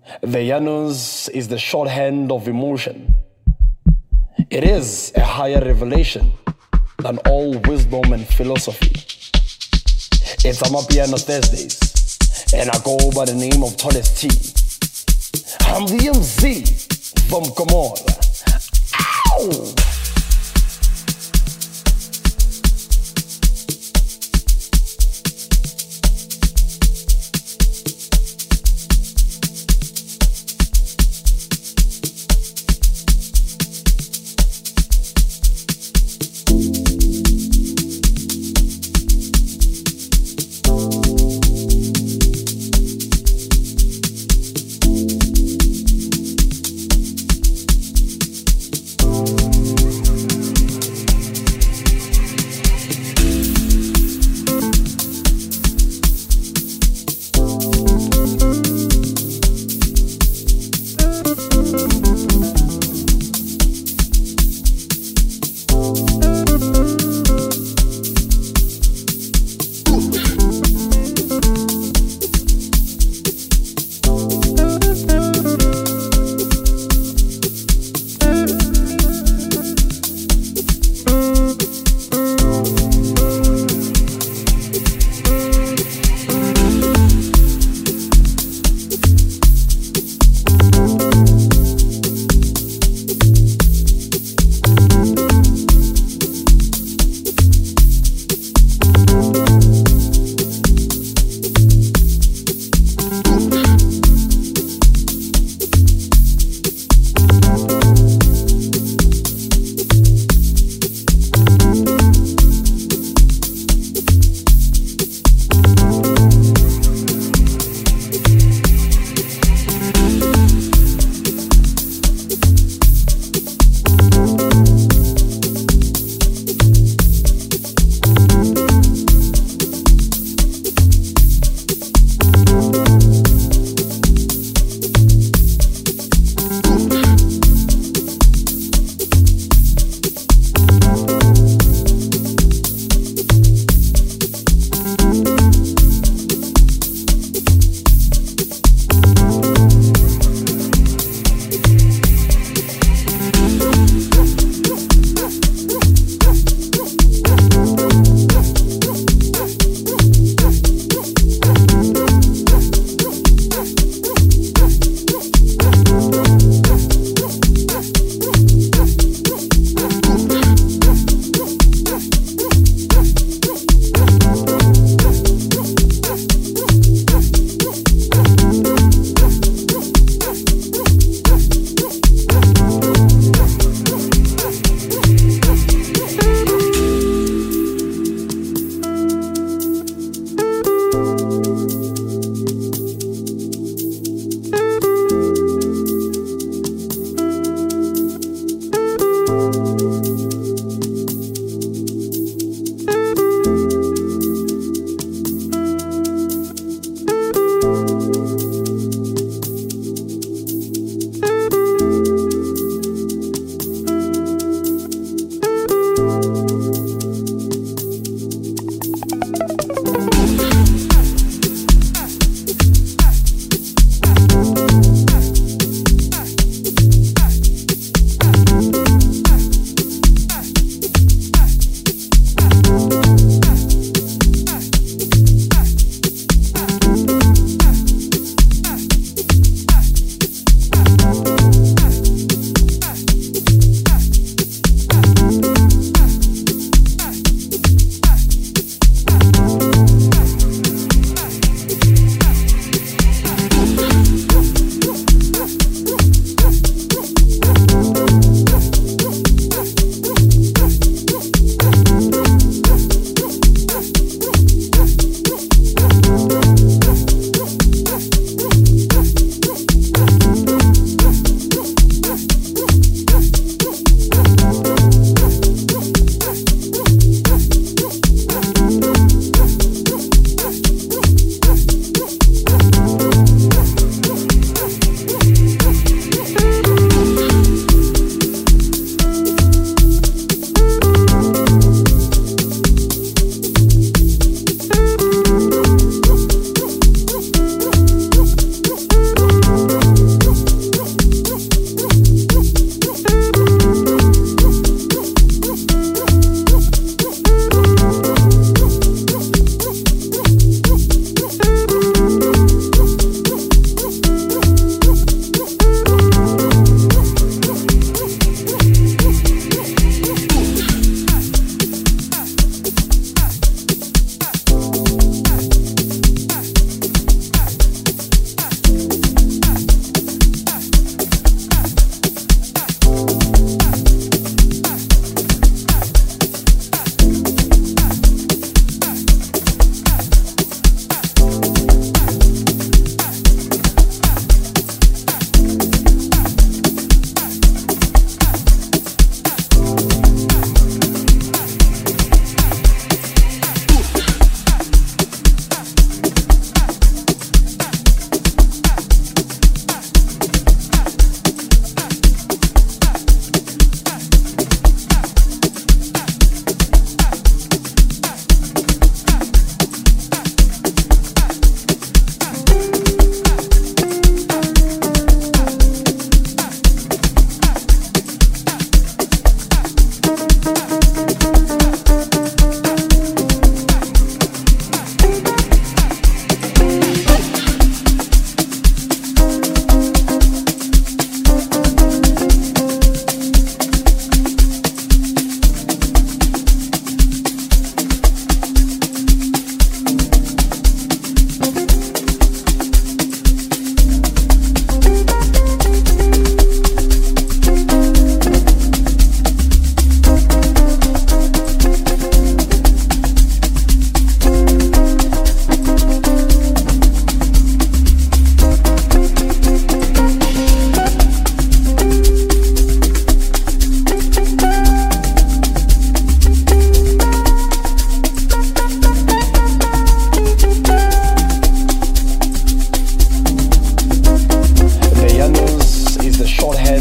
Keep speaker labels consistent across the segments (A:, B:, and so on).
A: The Janus is the shorthand of emotion. It is a higher revelation than all wisdom and philosophy. It's Amapiano Thursdays, and I go by the name of Tallest T. I'm the MZ from Gomorrah. Ow!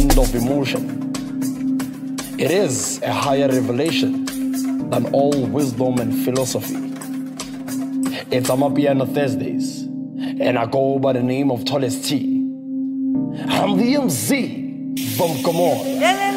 A: end of emotion. It is a higher revelation than all wisdom and philosophy. It's Amapiano Thursdays, and I go by the name of Tallest T. I'm the MC from Comor.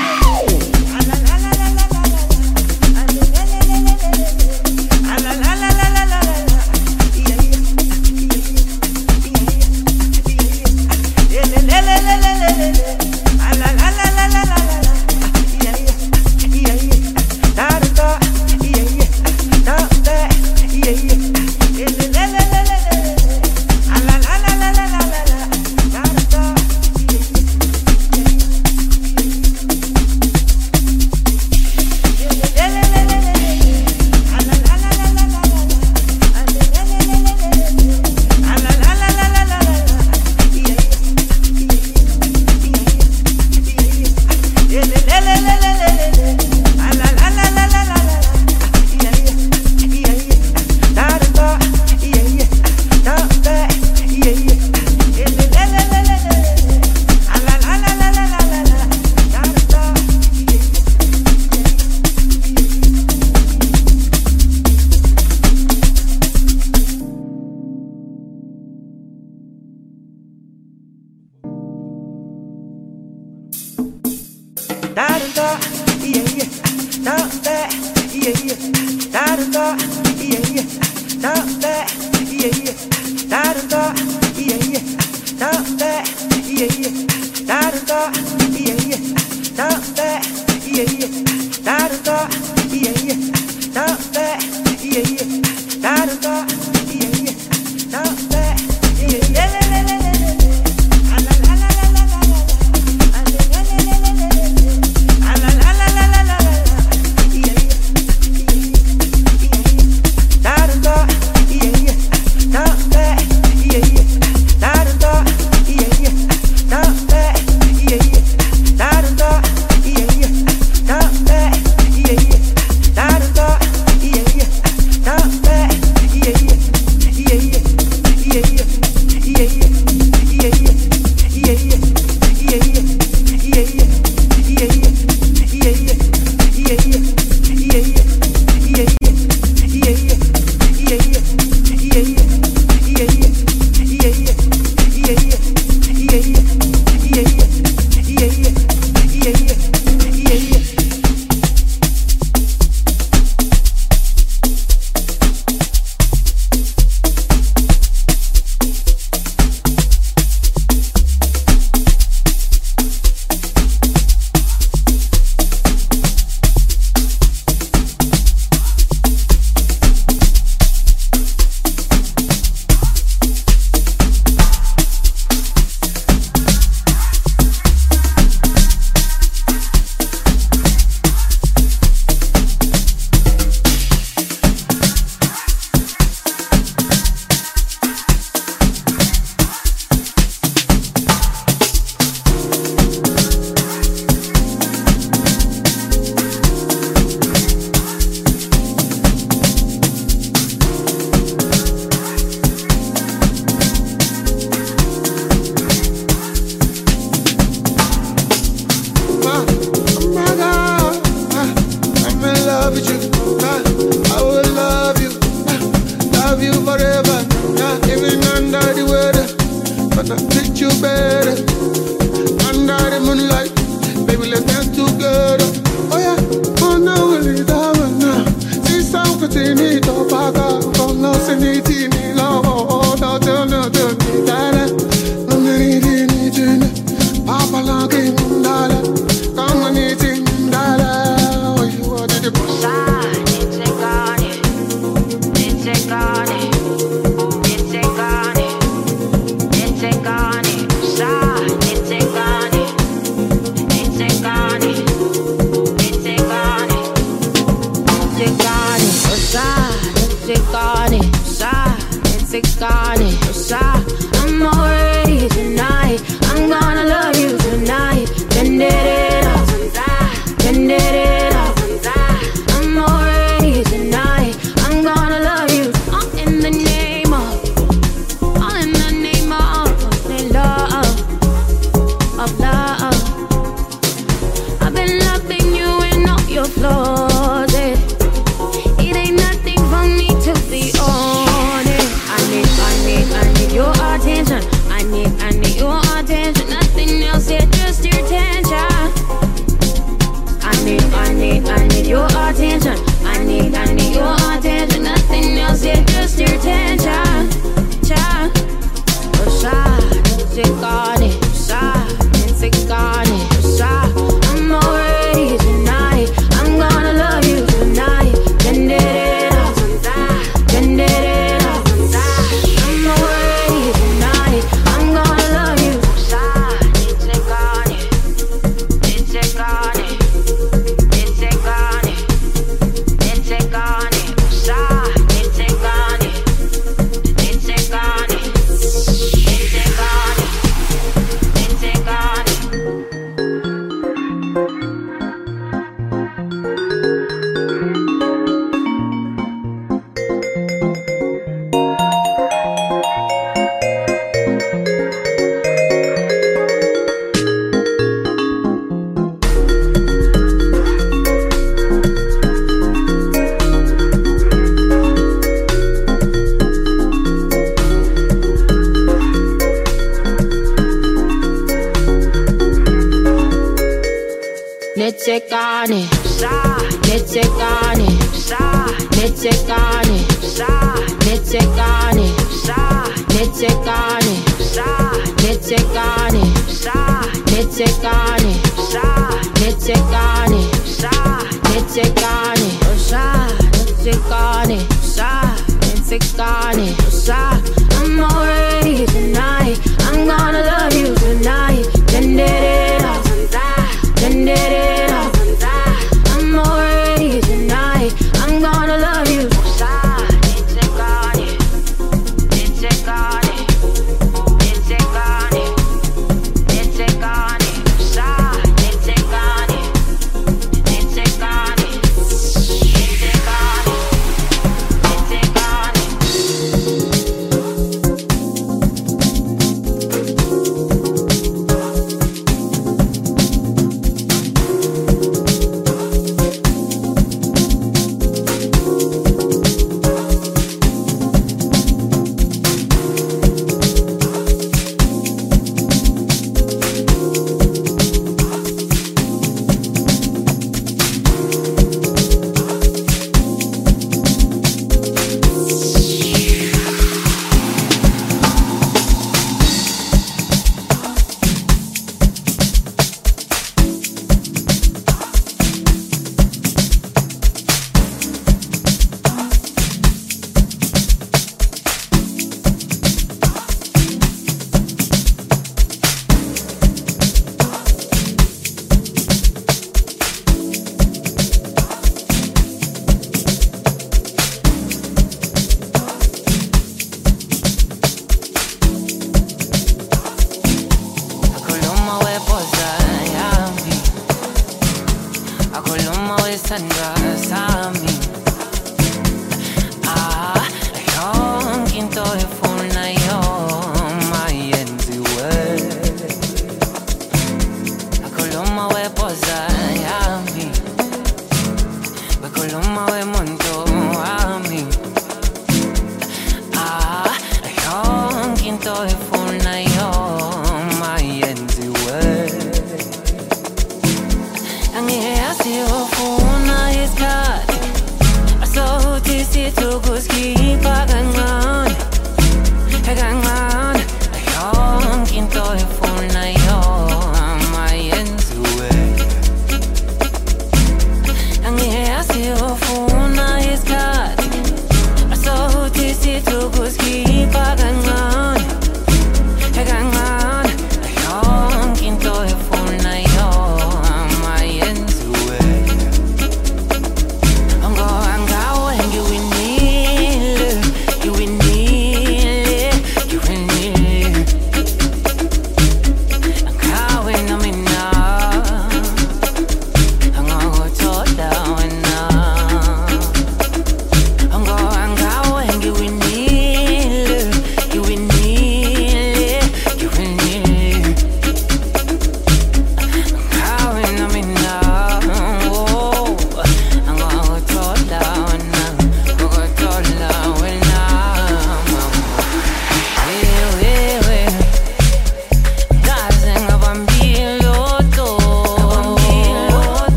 B: I'm already tonight. I'm gonna love you tonight. Bend it up, bend it up. I'm already tonight. I'm gonna love you. All in the name of, all in the name of. your attention. I need your attention. Nothing else, yeah, just your attention. Child, oh, child, take on it, child, take on it, child. I'm already tonight. I'm gonna love you tonight. Bend it up, bend it up. I'm already tonight. I'm gonna love you tonight. Take on it, take on it, take on it, take on it, take on it, take on it, take on it, take on it. Let's take on it, let's take on it, let's take on it, let's take on it, let's take on it, let's take on it, let's take on it, let's take on it, let's take on it, let's take on it, let's take on it, I'm already tonight. I'm gonna love you tonight. Bend it up, bend it up. I'm already tonight. I'm gonna love you. Take on it, take on it, take on it, take on it, take on it, take on it, take on it, take on it.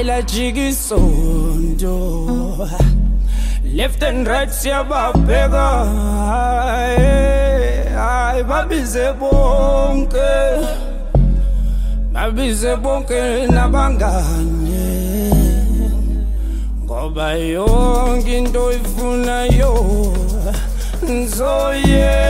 C: la jigisondo left and right siyababheka ay babize bonke nabangane ngoba yonke into ifunayo ngizoye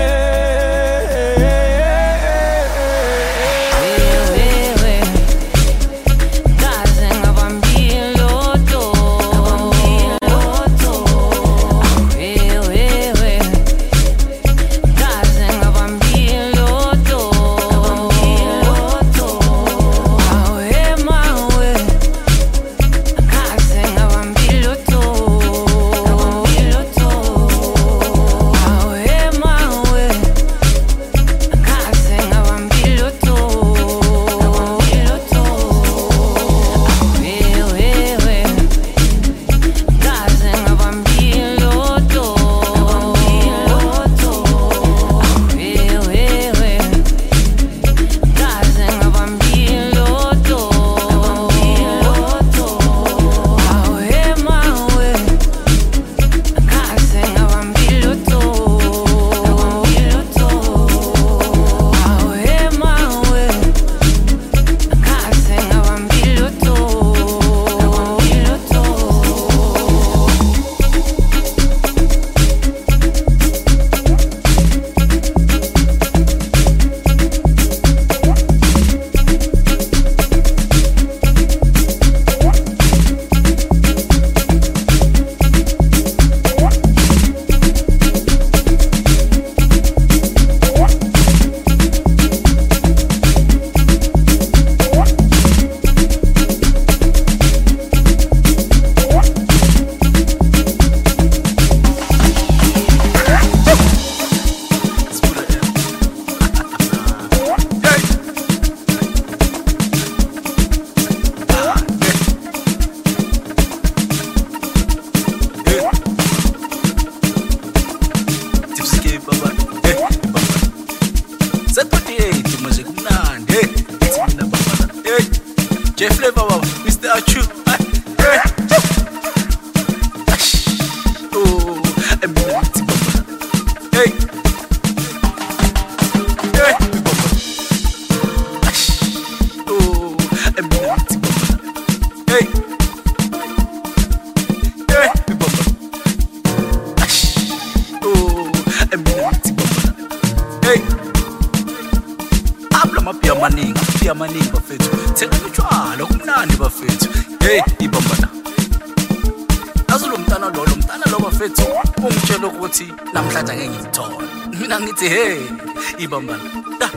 D: Hey, Ibamba, da.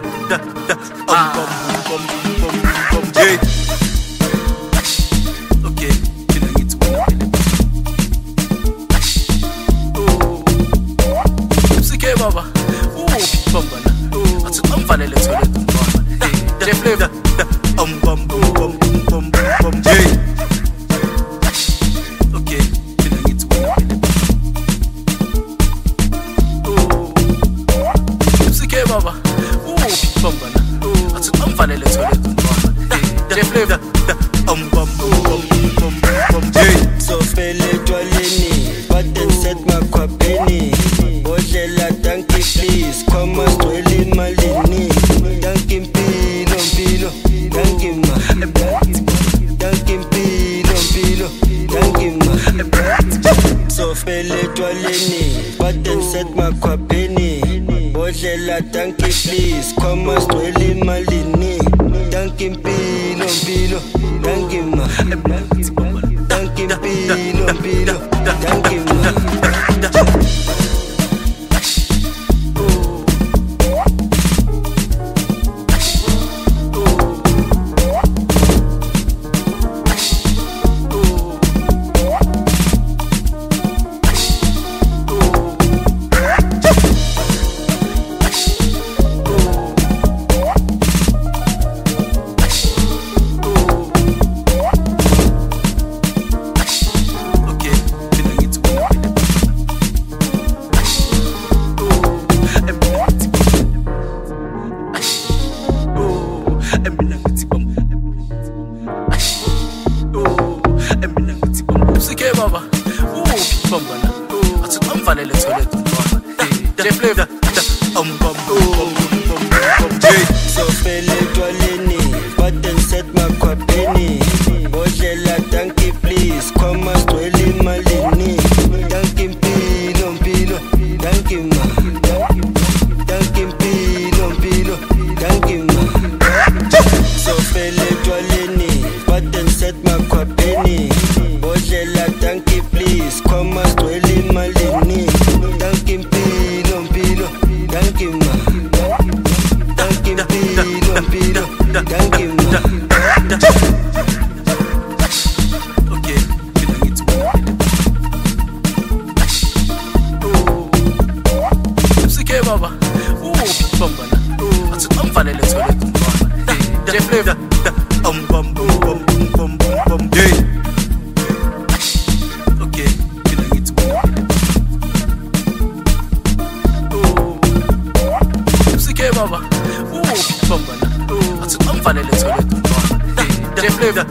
D: Hey. Okay, you need to win. Oh, Sike Baba. Oh, Ibamba. That's I'm finally let's go. Hey, Jeff Flavor. Hey. Okay, you need to win. Baba, Bambana. That's I'm finally let's go. Jeff Flavor.
E: So fele dwaleni, but then set my kwapeni. Bodlela tanki please, come and dwell in malini. Tanki mpilo, tanki ma. Tanki mpilo, tanki ma. So fele dwaleni, but then set my kwapeni. Bodlela tanki please, come and dwell in malini. Tanki mpilo, tanki ma. Tanki mpilo, tanki ma.
D: baba. Bambana. Athi amvalele toilet umntwana. J Flavor.
E: Sofele dwaleni, button set makhwapeni. Bodlela tanki please, khoma sigcwele imalini. Tanki mpilo mpilo, tanki ma. Tanki mpilo mpilo, tanki ma. Sofele dwaleni, button set makhwapeni. Bodlela tanki please, khoma sigcwele imalini. Tanki mpilo mpilo, tanki ma.
D: Okay, can I get to MCK baba. Bambana. Athi amvalele toilet umntwana. J Flavor. Okay, can I get to MCK baba. Bambana. Athi amvalele toilet umntwana. J Flavor.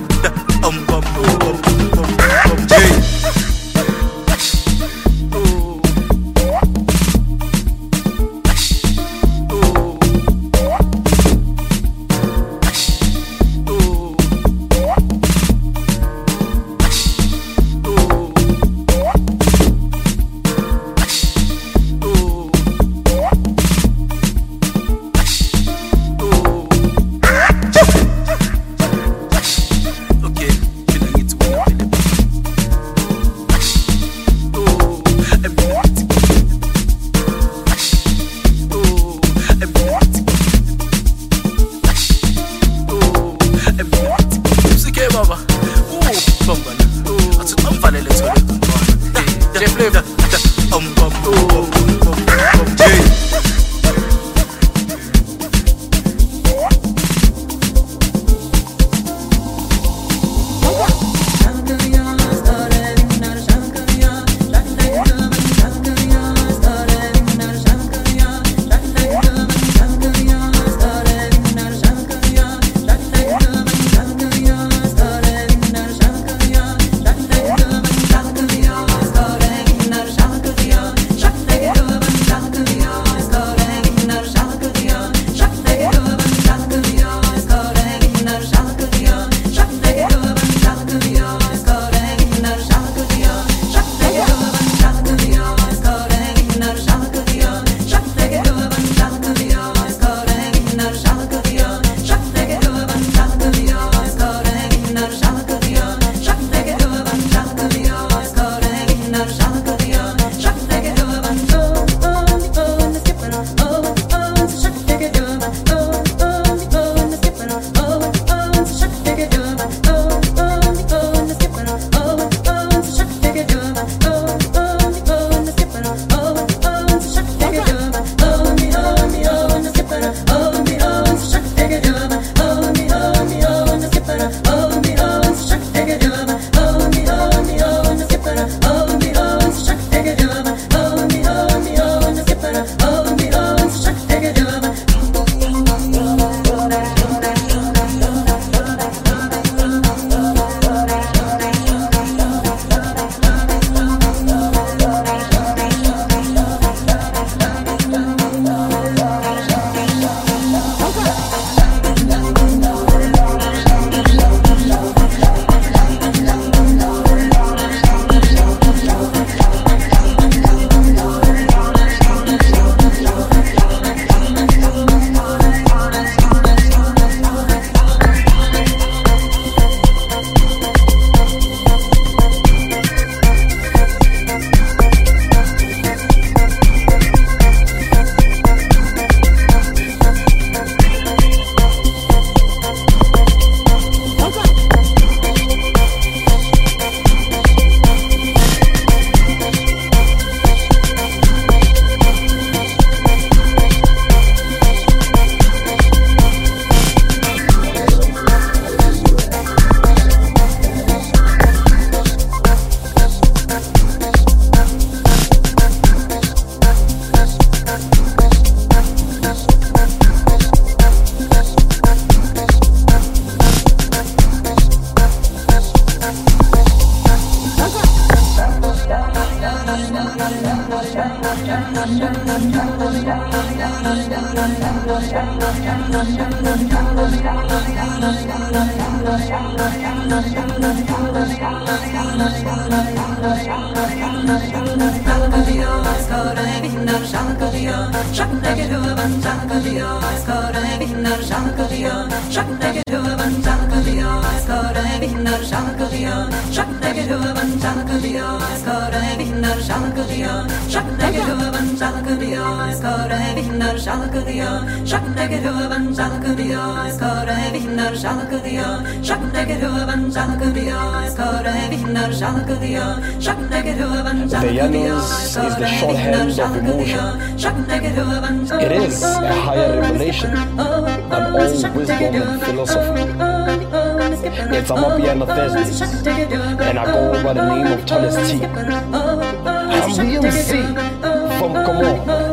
A: Llanos is the shorthand of emotion. It is a higher revelation than all wisdom and philosophy. It's Amapiano Thursdays, and I go by the name of Thomas T. I'm BMC from Come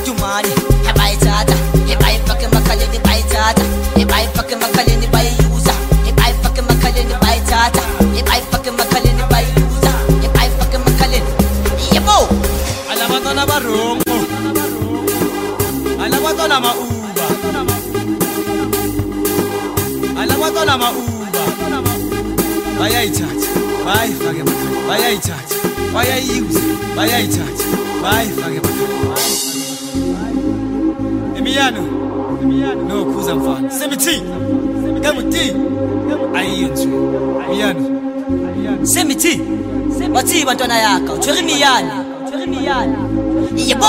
F: matumani ebayithatha ebayifaka emakhaleni bayithatha ebayifaka emakhaleni bayiyuza ebayifaka emakhaleni bayithatha ebayifaka emakhaleni bayiyuza ebayifaka emakhaleni yebo alabantwana barongo alabantwana mauba alabantwana mauba bayayithatha bayifaka emakhaleni bayayithatha bayayiyuza bayayithatha bayifake emakhaleni Emiyano no khuza mfana semithi ngamuthi ayiyenzwe Emiyano semithi bathi bantwana yakho uthwere imiyane yebo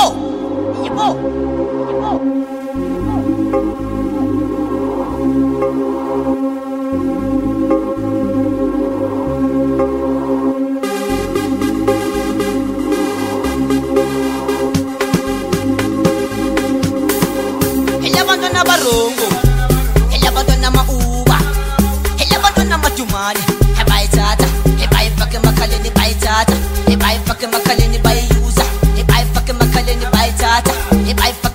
F: Barongo, elabantwana mauba, elabantwana matumani, ebayithatha, ebayifaka emakhaleni bayithatha, ebayifaka emakhaleni bayiyuza, ebayifaka emakhaleni bayithatha, ebayifaka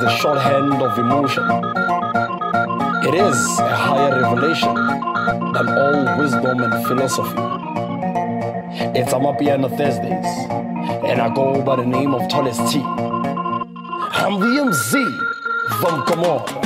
A: the shorthand of emotion. It is a higher revelation than all wisdom and philosophy. It's Amapiano Thursdays, and I go by the name of Tallest T. I'm the MC from Come On.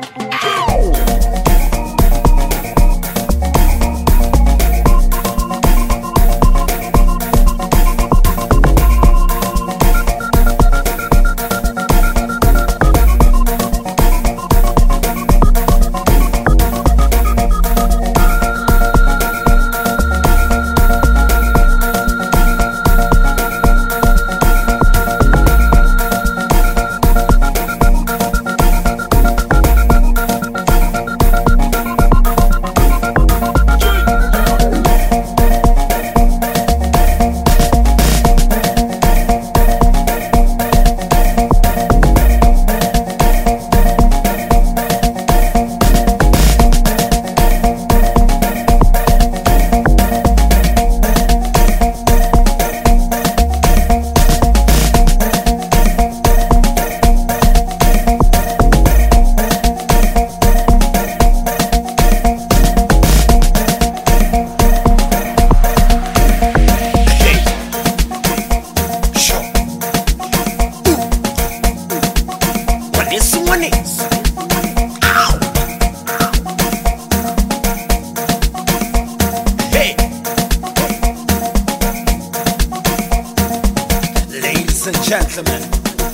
G: Gentlemen,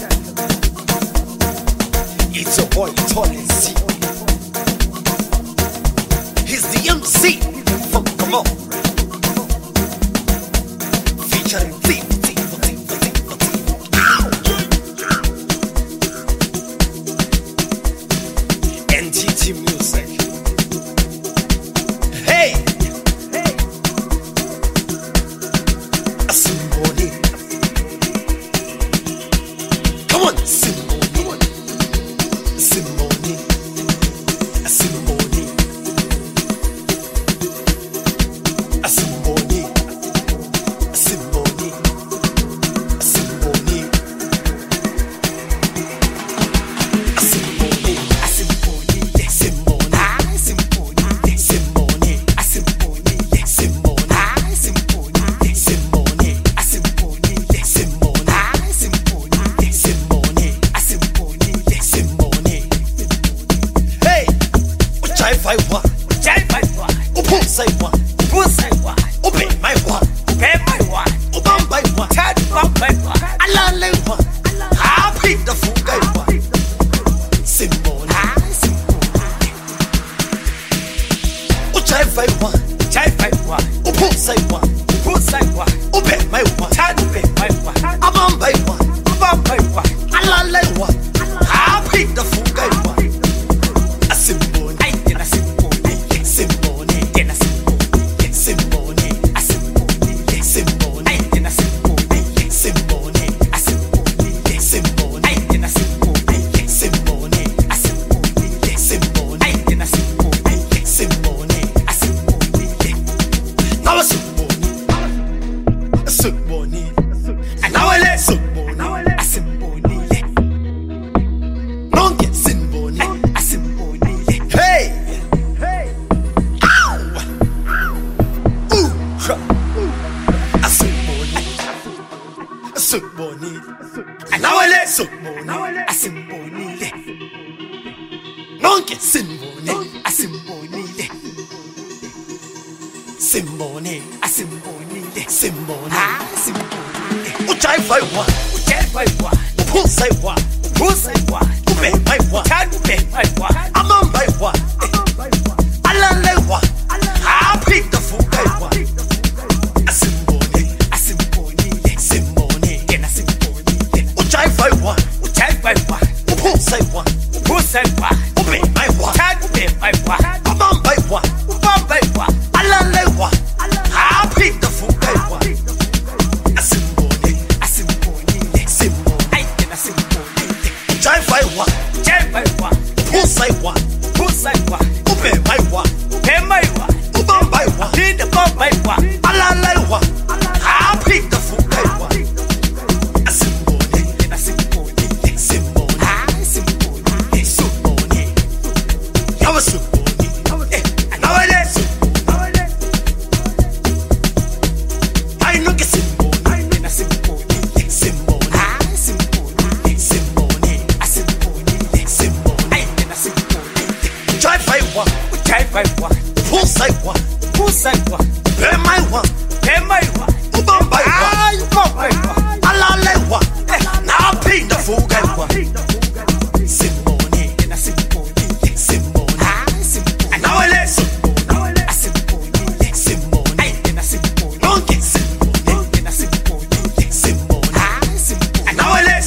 G: it's your boy Tallest T. He's the MC from Come On, featuring NTT Music. Hey, Asimboli. Come on, Simone, Simone, Simone, Simone, Simone, Simone,
H: Who say what?
G: Pusay one. Be my one. Ubamba one. Alale one. Napinda fuga one. Simone. Nawele. Simone. Monkey. Simone. Nawele.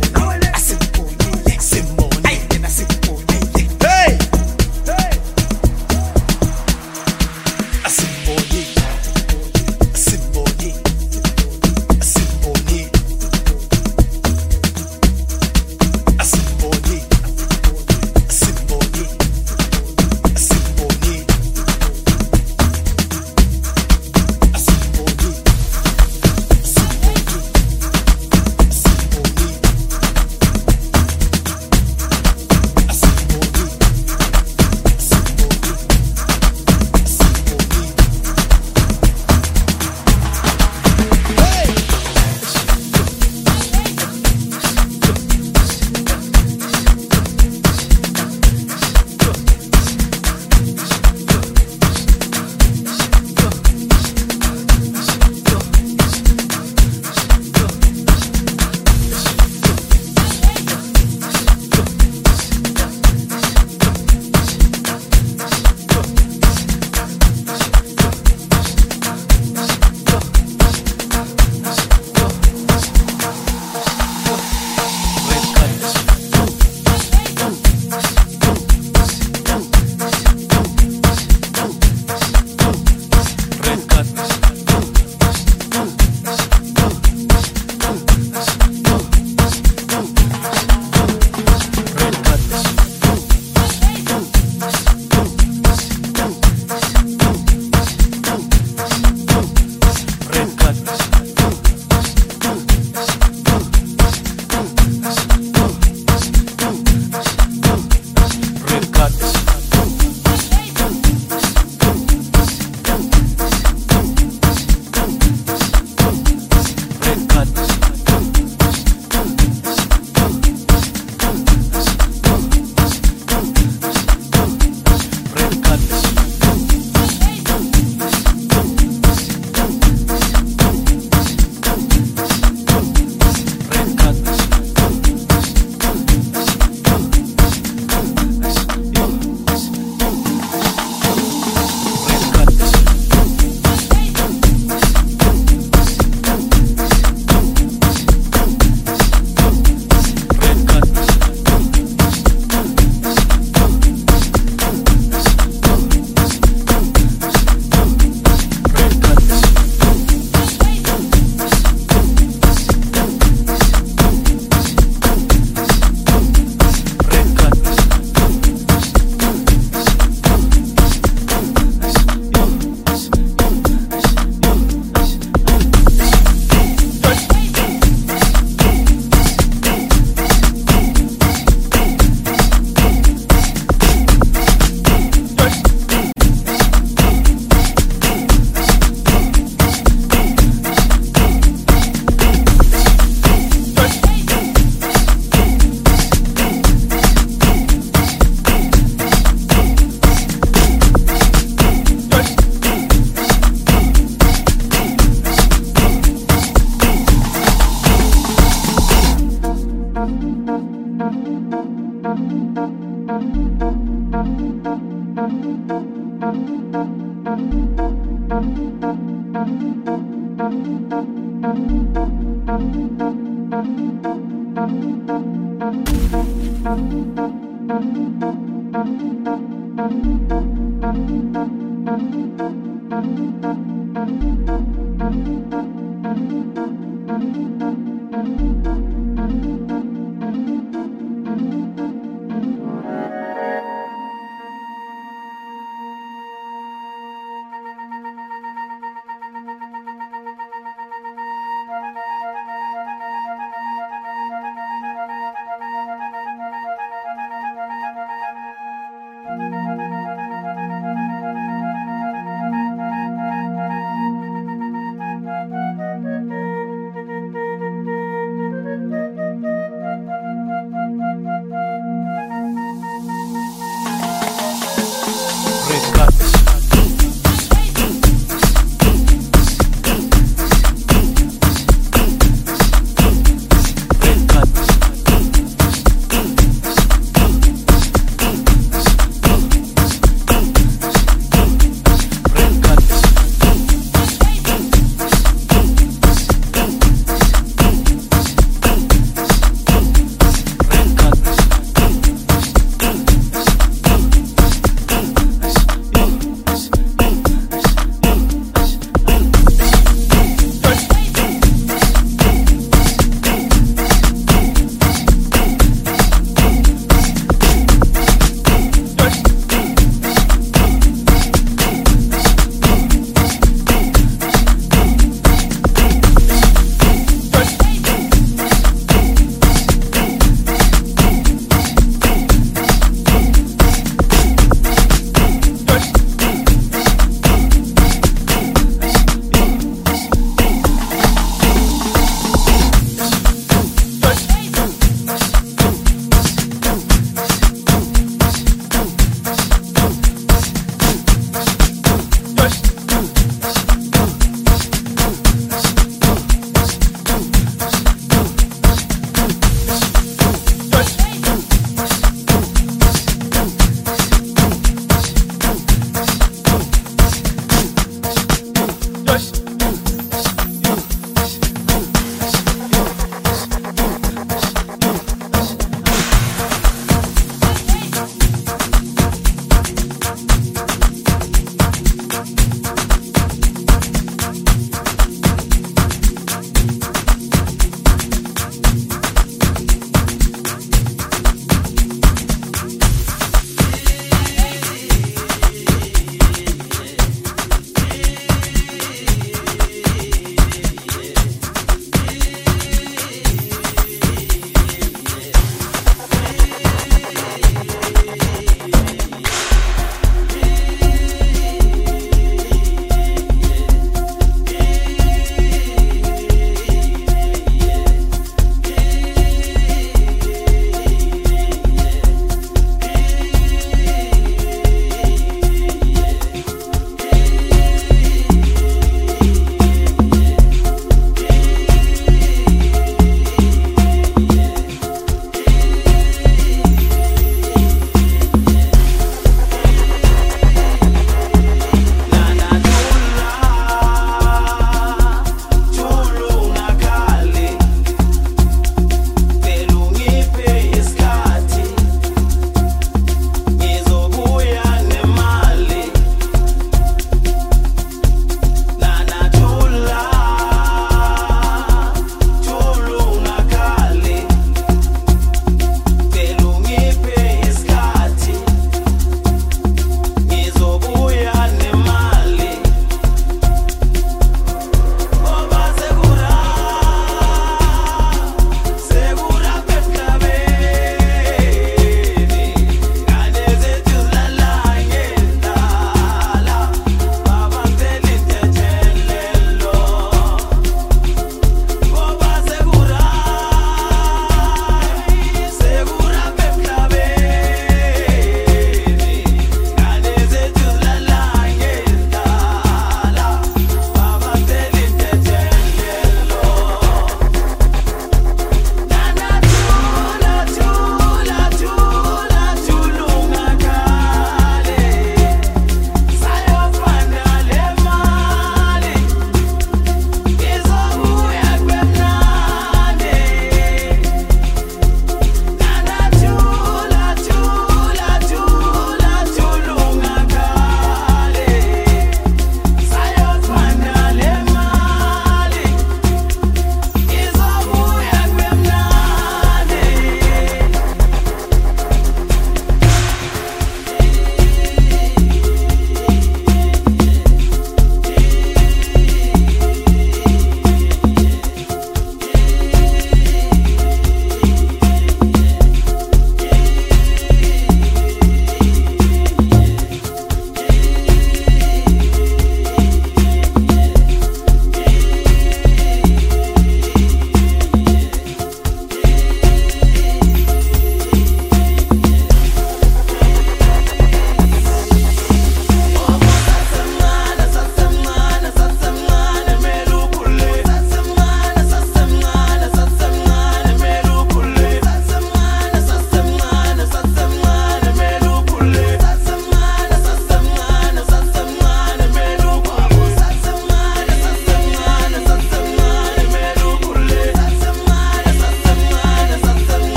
G: Simone. Hey.
B: Thank you.